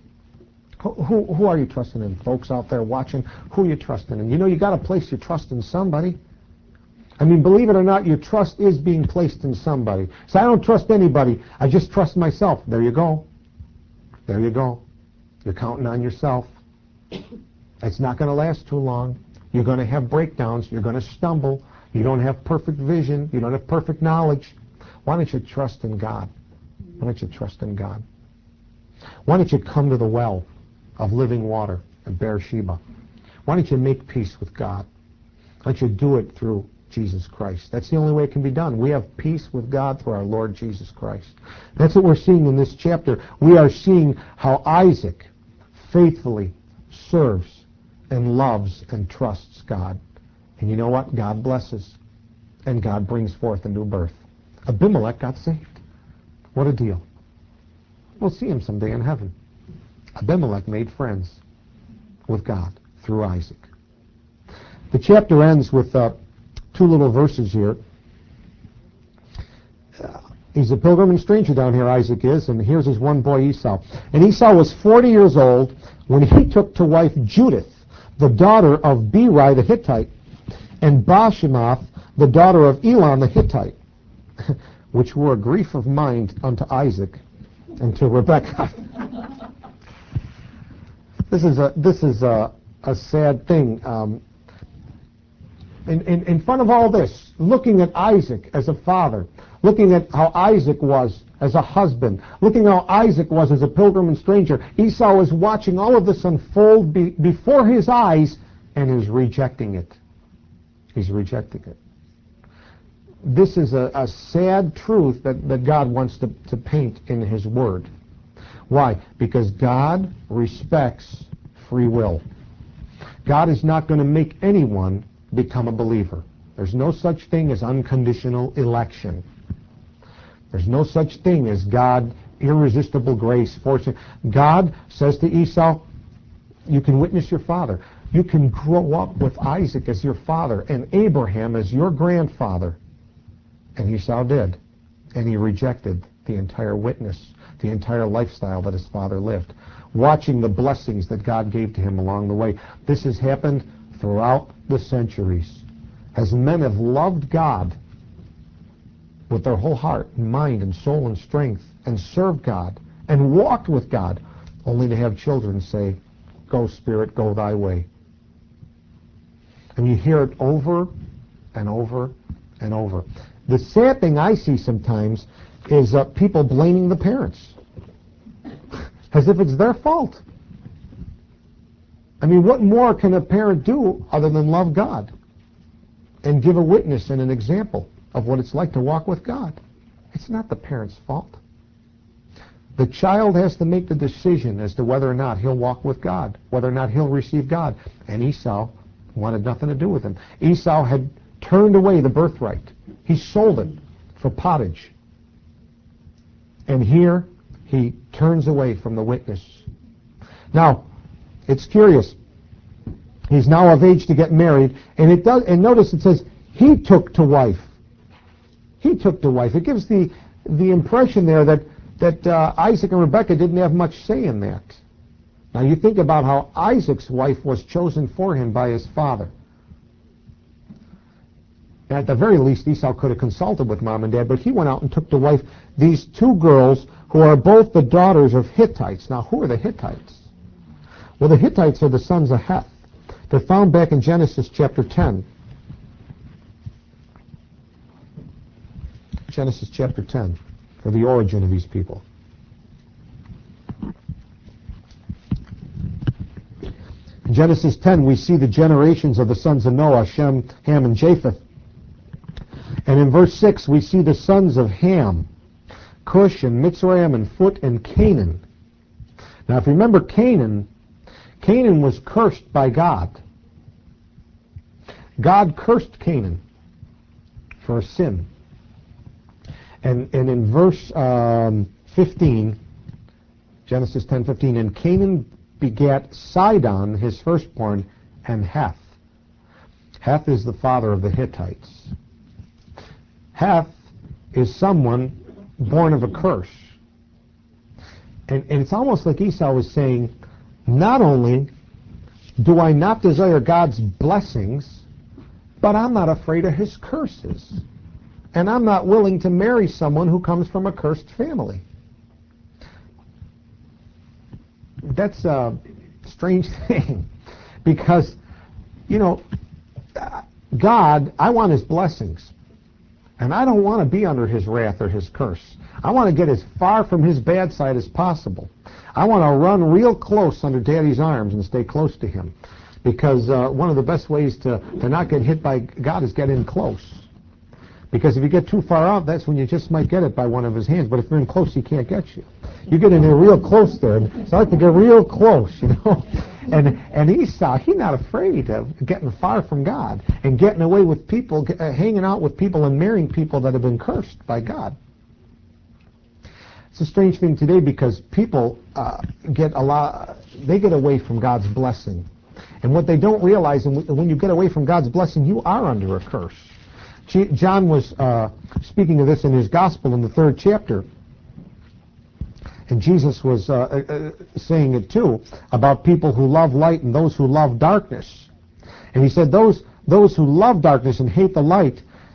Who are you trusting in? Folks out there watching, who are you trusting in? You know, you got to place your trust in somebody. I mean, believe it or not, your trust is being placed in somebody. So I don't trust anybody. I just trust myself. There you go. There you go. You're counting on yourself. It's not going to last too long. You're going to have breakdowns. You're going to stumble. You don't have perfect vision. You don't have perfect knowledge. Why don't you trust in God? Why don't you trust in God? Why don't you come to the well of living water in Beersheba? Why don't you make peace with God? Why don't you do it through Jesus Christ? That's the only way it can be done. We have peace with God through our Lord Jesus Christ. That's what we're seeing in this chapter. We are seeing how Isaac faithfully serves and loves and trusts God. And you know what? God blesses. And God brings forth a new birth. Abimelech got saved. What a deal. We'll see him someday in heaven. Abimelech made friends with God through Isaac. The chapter ends with two little verses here. He's a pilgrim and stranger down here, Isaac is, and here's his one boy, Esau. And Esau was 40 years old when he took to wife Judith, the daughter of Beri the Hittite, and Bashemath, the daughter of Elon the Hittite, which were a grief of mind unto Isaac and to Rebekah. This is a sad thing. In front of all this, looking at Isaac as a father, looking at how Isaac was as a husband, looking how Isaac was as a pilgrim and stranger, Esau is watching all of this unfold before his eyes, and is rejecting it. He's rejecting it. This is a sad truth that God wants to paint in His Word. Why? Because God respects free will. God is not going to make anyone become a believer. There's no such thing as unconditional election. There's no such thing as God, irresistible grace, forcing. God says to Esau, you can witness your father. You can grow up with Isaac as your father and Abraham as your grandfather. And Esau did. And he rejected the entire witness, the entire lifestyle that his father lived, watching the blessings that God gave to him along the way. This has happened throughout the centuries. As men have loved God with their whole heart and mind and soul and strength, and served God and walked with God, only to have children say, go Spirit, go thy way. And you hear it over and over and over. The sad thing I see sometimes is people blaming the parents as if it's their fault. I mean, what more can a parent do other than love God and give a witness and an example of what it's like to walk with God? It's not the parent's fault. The child has to make the decision as to whether or not he'll walk with God, whether or not he'll receive God. And Esau wanted nothing to do with him. Esau had turned away the birthright. He sold it for pottage. And here he turns away from the witness. Now, it's curious. He's now of age to get married, and notice it says he took to wife. He took to wife. It gives the impression there that Isaac and Rebekah didn't have much say in that. Now you think about how Isaac's wife was chosen for him by his father. At the very least, Esau could have consulted with mom and dad, but he went out and took to wife these two girls who are both the daughters of Hittites. Now, who are the Hittites? Well, the Hittites are the sons of Heth. They're found back in Genesis chapter 10. Genesis chapter 10, for the origin of these people. In Genesis 10, we see the generations of the sons of Noah, Shem, Ham, and Japheth. And in verse 6, we see the sons of Ham, Cush, and Mitzrayim, and Phut, and Canaan. Now, if you remember Canaan was cursed by God. God cursed Canaan for a sin. And in verse 15, Genesis 10:15, and Canaan begat Sidon, his firstborn, and Heth. Heth is the father of the Hittites. Heth is someone born of a curse. And it's almost like Esau was saying, not only do I not desire God's blessings, but I'm not afraid of his curses. And I'm not willing to marry someone who comes from a cursed family. That's a strange thing. Because, God, I want his blessings. And I don't want to be under his wrath or his curse. I want to get as far from his bad side as possible. I want to run real close under Daddy's arms and stay close to him. Because one of the best ways to not get hit by God is get in close. Because if you get too far out, that's when you just might get it by one of his hands. But if you're in close, he can't get you. You get in there real close there. So I like to get real close, And Esau, he's not afraid of getting far from God and getting away with people, hanging out with people and marrying people that have been cursed by God. It's a strange thing today because people get away from God's blessing. And what they don't realize, and when you get away from God's blessing, you are under a curse. John was speaking of this in his gospel in the 3rd chapter. And Jesus was saying it too, about people who love light and those who love darkness. And he said those who love darkness and hate the light,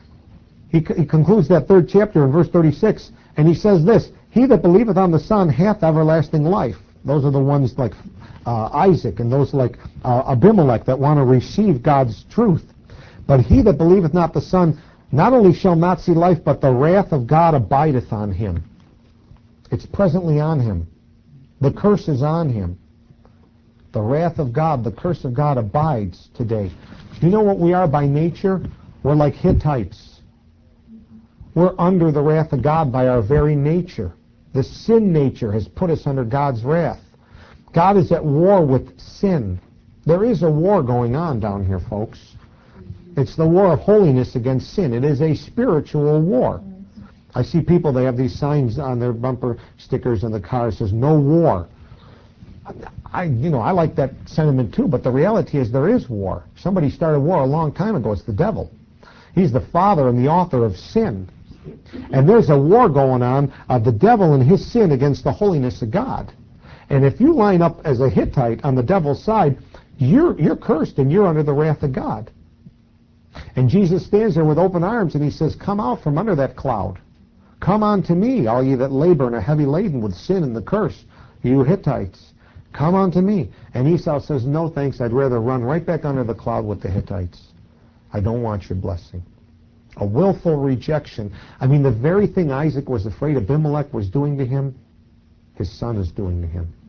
he concludes that 3rd chapter in verse 36, and he says this, he that believeth on the Son hath everlasting life. Those are the ones like Isaac and those like Abimelech that want to receive God's truth. But he that believeth not the Son not only shall not see life, but the wrath of God abideth on him. It's presently on him. The curse is on him. The wrath of God, the curse of God abides today. You know what we are by nature? We're like Hittites. We're under the wrath of God by our very nature. The sin nature has put us under God's wrath. God is at war with sin. There is a war going on down here, folks. It's the war of holiness against sin. It is a spiritual war. I see people, they have these signs on their bumper stickers in the car that says, no war. I like that sentiment too, but the reality is there is war. Somebody started war a long time ago. It's the devil. He's the father and the author of sin. And there's a war going on of the devil and his sin against the holiness of God. And if you line up as a Hittite on the devil's side, you're cursed and you're under the wrath of God. And Jesus stands there with open arms and he says, come out from under that cloud. Come unto me, all ye that labor and are heavy laden with sin and the curse, you Hittites. Come unto me. And Esau says, no thanks, I'd rather run right back under the cloud with the Hittites. I don't want your blessing. A willful rejection. I mean, the very thing Isaac was afraid Abimelech was doing to him, his son is doing to him.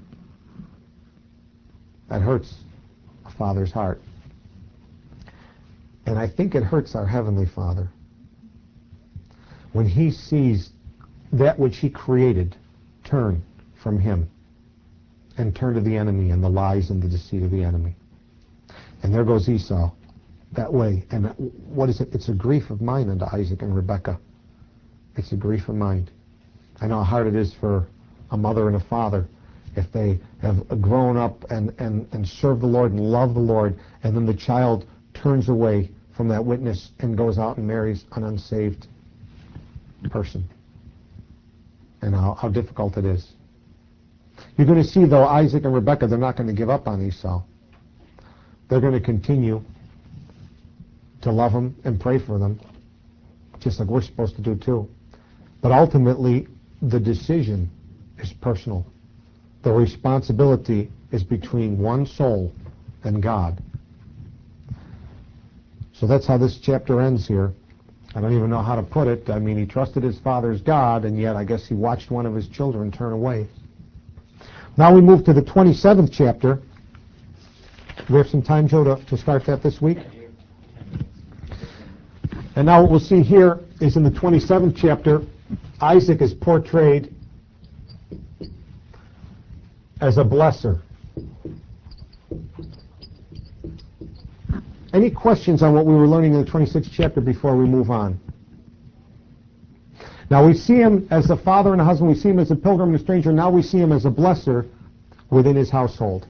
That hurts a father's heart. And I think it hurts our Heavenly Father when he sees that which he created turn from him and turn to the enemy and the lies and the deceit of the enemy. And there goes Esau that way. And what is it? It's a grief of mine unto Isaac and Rebekah. It's a grief of mine. I know how hard it is for a mother and a father if they have grown up and served the Lord and love the Lord, and then the child turns away from that witness and goes out and marries an unsaved person. And how difficult it is. You're going to see, though, Isaac and Rebekah, they're not going to give up on Esau. They're going to continue to love him and pray for them, just like we're supposed to do too. But ultimately, the decision is personal. The responsibility is between one soul and God. So that's how this chapter ends here. I don't even know how to put it. I mean, he trusted his father's God, and yet I guess he watched one of his children turn away. Now we move to the 27th chapter. Do we have some time, Joe, to start that this week? And now what we'll see here is in the 27th chapter, Isaac is portrayed as a blesser. Any questions on what we were learning in the 26th chapter before we move on? Now we see him as a father and a husband. We see him as a pilgrim and a stranger. Now we see him as a blesser within his household.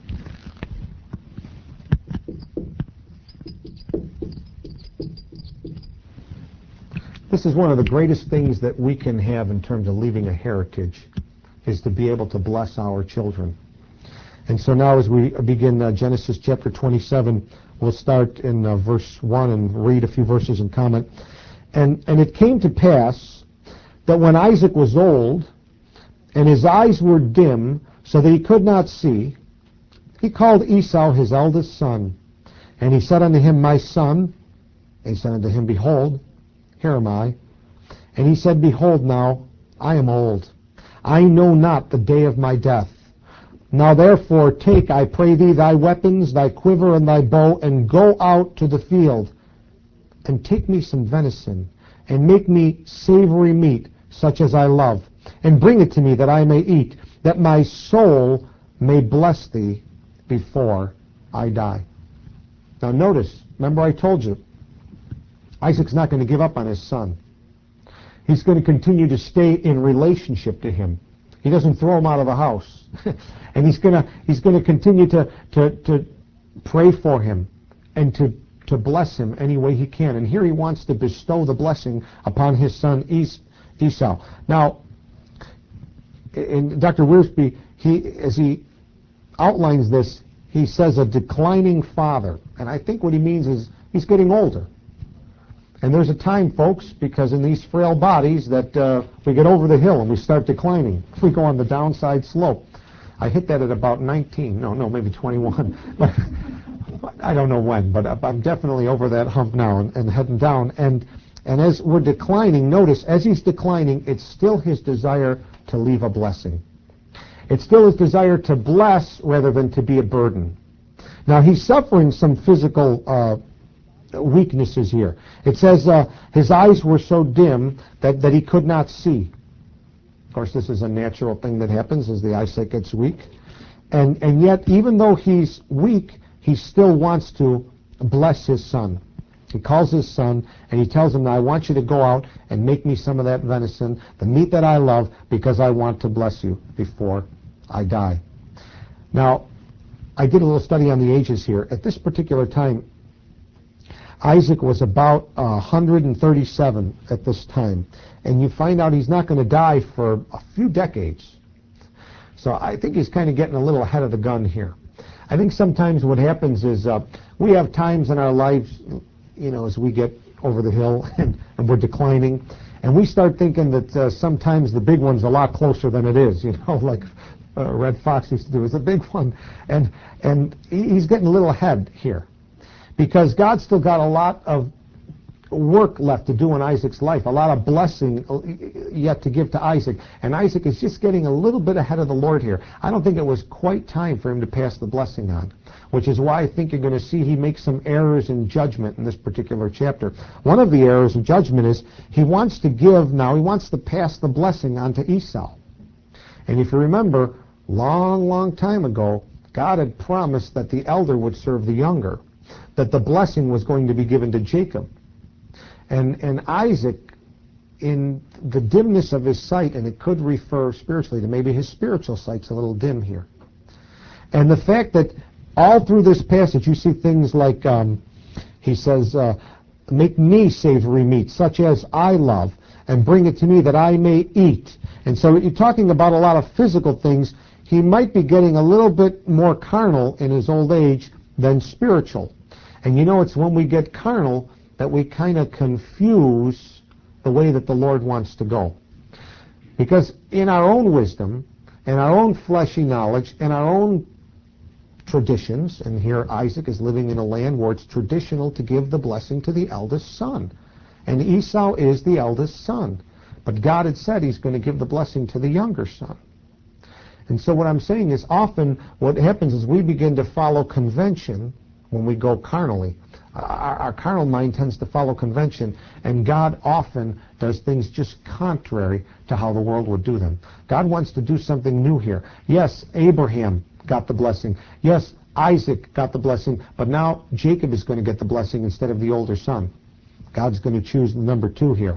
This is one of the greatest things that we can have in terms of leaving a heritage, is to be able to bless our children. And so now as we begin Genesis chapter 27, we'll start in verse 1 and read a few verses and comment. And it came to pass that when Isaac was old, and his eyes were dim, so that he could not see, he called Esau his eldest son. And he said unto him, my son. And he said unto him, behold, here am I. And he said, behold now, I am old. I know not the day of my death. Now therefore take, I pray thee, thy weapons, thy quiver, and thy bow, and go out to the field, and take me some venison, and make me savory meat, such as I love, and bring it to me that I may eat, that my soul may bless thee before I die. Now notice, remember I told you, Isaac's not going to give up on his son. He's going to continue to stay in relationship to him. He doesn't throw him out of the house. And he's going to continue to pray for him and to bless him any way he can. And here he wants to bestow the blessing upon his son Esau. Now, in Dr. Wiersbe, as he outlines this, he says a declining father. And I think what he means is he's getting older. And there's a time, folks, because in these frail bodies that we get over the hill and we start declining. We go on the downside slope. I hit that at about 19. No, maybe 21. But I don't know when, but I'm definitely over that hump now and heading down. And as we're declining, notice, as he's declining, it's still his desire to leave a blessing. It's still his desire to bless rather than to be a burden. Now, he's suffering some physical weaknesses here. It says his eyes were so dim that he could not see. Of course, this is a natural thing that happens as the eyesight gets weak. And yet, even though he's weak, he still wants to bless his son. He calls his son and he tells him, now I want you to go out and make me some of that venison, the meat that I love, because I want to bless you before I die. Now, I did a little study on the ages here. At this particular time, Isaac was about 137 at this time. And you find out he's not going to die for a few decades. So I think he's kind of getting a little ahead of the gun here. I think sometimes what happens is we have times in our lives, as we get over the hill and we're declining, and we start thinking that sometimes the big one's a lot closer than it is, like Red Fox used to do. It's a big one. And he's getting a little ahead here because God's still got a lot of work left to do in Isaac's life, a lot of blessing yet to give to Isaac. And Isaac is just getting a little bit ahead of the Lord here. I don't think it was quite time for him to pass the blessing on, which is why I think you're going to see he makes some errors in judgment in this particular chapter. One of the errors in judgment is he wants to pass the blessing on to Esau. And if you remember, long time ago, God had promised that the elder would serve the younger, that the blessing was going to be given to Jacob. And Isaac, in the dimness of his sight, and it could refer spiritually to maybe his spiritual sight's a little dim here. And the fact that all through this passage you see things like, he says, make me savory meat, such as I love, and bring it to me that I may eat. And so you're talking about a lot of physical things. He might be getting a little bit more carnal in his old age than spiritual. And it's when we get carnal that we kind of confuse the way that the Lord wants to go. Because in our own wisdom, in our own fleshy knowledge, in our own traditions, and here Isaac is living in a land where it's traditional to give the blessing to the eldest son. And Esau is the eldest son. But God had said he's going to give the blessing to the younger son. And so what I'm saying is often what happens is we begin to follow convention when we go carnally. Our carnal mind tends to follow convention, and God often does things just contrary to how the world would do them. God wants to do something new here. Yes, Abraham got the blessing. Yes, Isaac got the blessing, but now Jacob is going to get the blessing instead of the older son. God's going to choose number 2 here.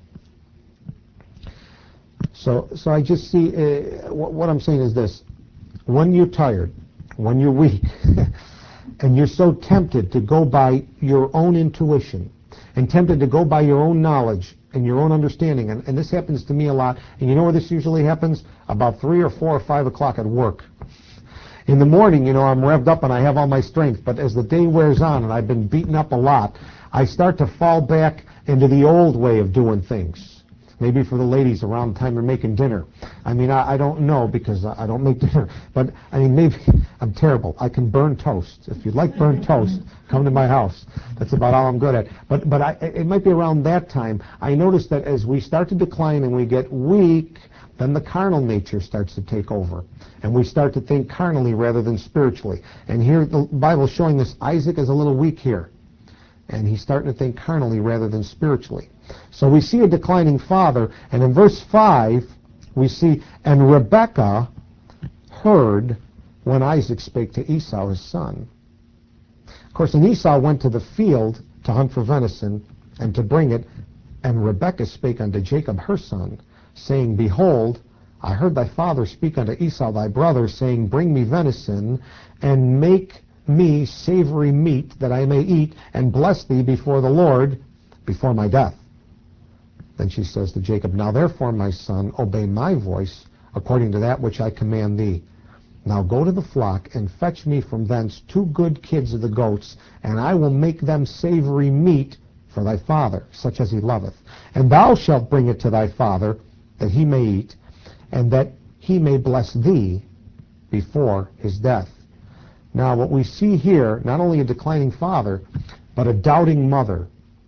So I just see, what I'm saying is this. When you're tired, when you're weak, and you're so tempted to go by your own intuition and tempted to go by your own knowledge and your own understanding, and this happens to me a lot, and you know where this usually happens? About 3 or 4 or 5 o'clock at work. In the morning, I'm revved up and I have all my strength, but as the day wears on and I've been beaten up a lot, I start to fall back into the old way of doing things. Maybe for the ladies around the time they're making dinner. I don't know because I don't make dinner. But, maybe I'm terrible. I can burn toast. If you'd like burnt toast, come to my house. That's about all I'm good at. But it might be around that time. I notice that as we start to decline and we get weak, then the carnal nature starts to take over. And we start to think carnally rather than spiritually. And here the Bible's showing us Isaac is a little weak here. And he's starting to think carnally rather than spiritually. So we see a declining father, and in verse 5, we see, and Rebekah heard when Isaac spake to Esau his son. Of course, and Esau went to the field to hunt for venison, and to bring it, and Rebekah spake unto Jacob her son, saying, Behold, I heard thy father speak unto Esau thy brother, saying, Bring me venison, and make me savory meat, that I may eat, and bless thee before the Lord, before my death. Then she says to Jacob, Now therefore, my son, obey my voice, according to that which I command thee. Now go to the flock, and fetch me from thence 2 good kids of the goats, and I will make them savory meat for thy father, such as he loveth. And thou shalt bring it to thy father, that he may eat, and that he may bless thee before his death. Now, what we see here, not only a declining father, but a doubting mother.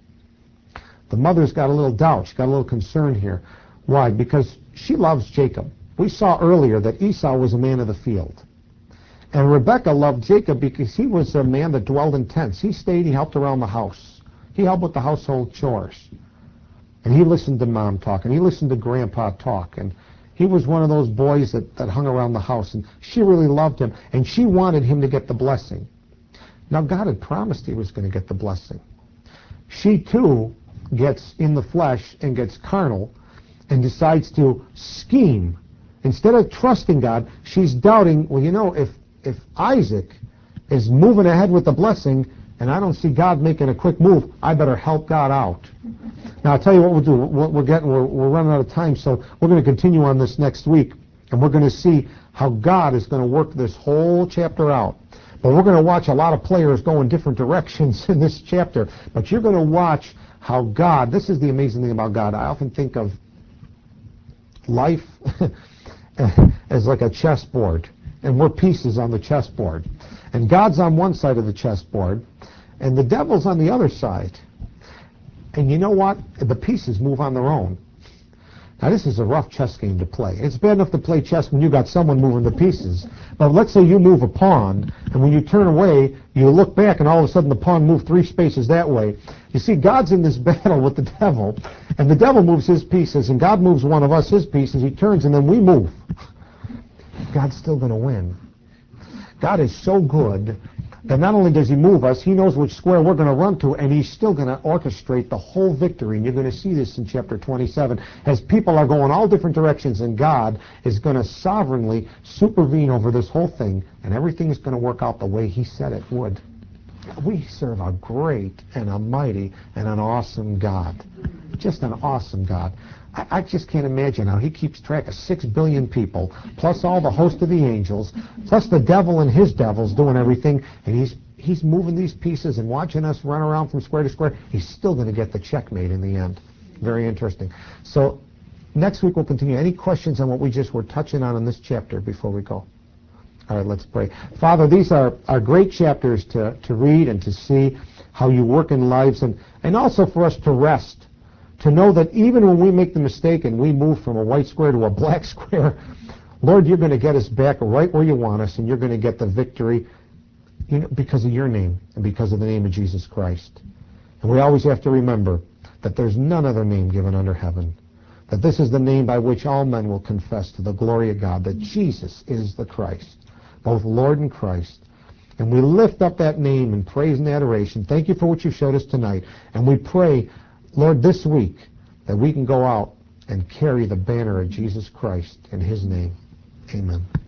The mother's got a little doubt. She's got a little concern here. Why? Because she loves Jacob. We saw earlier that Esau was a man of the field. And Rebekah loved Jacob because he was a man that dwelled in tents. He stayed, he helped around the house. He helped with the household chores. And he listened to Mom talk, and he listened to Grandpa talk. And he was one of those boys that hung around the house. And she really loved him, and she wanted him to get the blessing. Now, God had promised he was going to get the blessing. She, too, gets in the flesh and gets carnal and decides to scheme. Instead of trusting God, she's doubting, well, you know, if Isaac is moving ahead with the blessing and I don't see God making a quick move, I better help God out. Now, I'll tell you what we'll do. We're running out of time, so we're going to continue on this next week, and we're going to see how God is going to work this whole chapter out. But we're going to watch a lot of players go in different directions in this chapter. But you're going to watch how God, this is the amazing thing about God. I often think of life as like a chessboard, and we're pieces on the chessboard. And God's on one side of the chessboard, and the devil's on the other side. And you know what? The pieces move on their own. Now, this is a rough chess game to play. It's bad enough to play chess when you got someone moving the pieces. But let's say you move a pawn, and when you turn away, you look back, and all of a sudden the pawn moved 3 spaces that way. You see, God's in this battle with the devil, and the devil moves his pieces, and God moves one of us his pieces. He turns, and then we move. God's still going to win. God is so good that not only does he move us, he knows which square we're going to run to, and he's still going to orchestrate the whole victory. And you're going to see this in chapter 27, as people are going all different directions, and God is going to sovereignly supervene over this whole thing, and everything is going to work out the way he said it would. We serve a great and a mighty and an awesome God. Just an awesome God. I just can't imagine how he keeps track of 6 billion people, plus all the host of the angels, plus the devil and his devils doing everything, and he's moving these pieces and watching us run around from square to square. He's still going to get the checkmate in the end. Very interesting. So next week we'll continue. Any questions on what we just were touching on in this chapter before we go? All right, let's pray. Father, these are great chapters to read and to see how you work in lives, and also for us to rest. To know that even when we make the mistake and we move from a white square to a black square, Lord, you're going to get us back right where you want us, and you're going to get the victory, because of your name and because of the name of Jesus Christ. And we always have to remember that there's none other name given under heaven, that this is the name by which all men will confess to the glory of God, that Jesus is the Christ, both Lord and Christ. And we lift up that name in praise and adoration. Thank you for what you showed us tonight. And we pray, Lord, this week that we can go out and carry the banner of Jesus Christ in his name. Amen.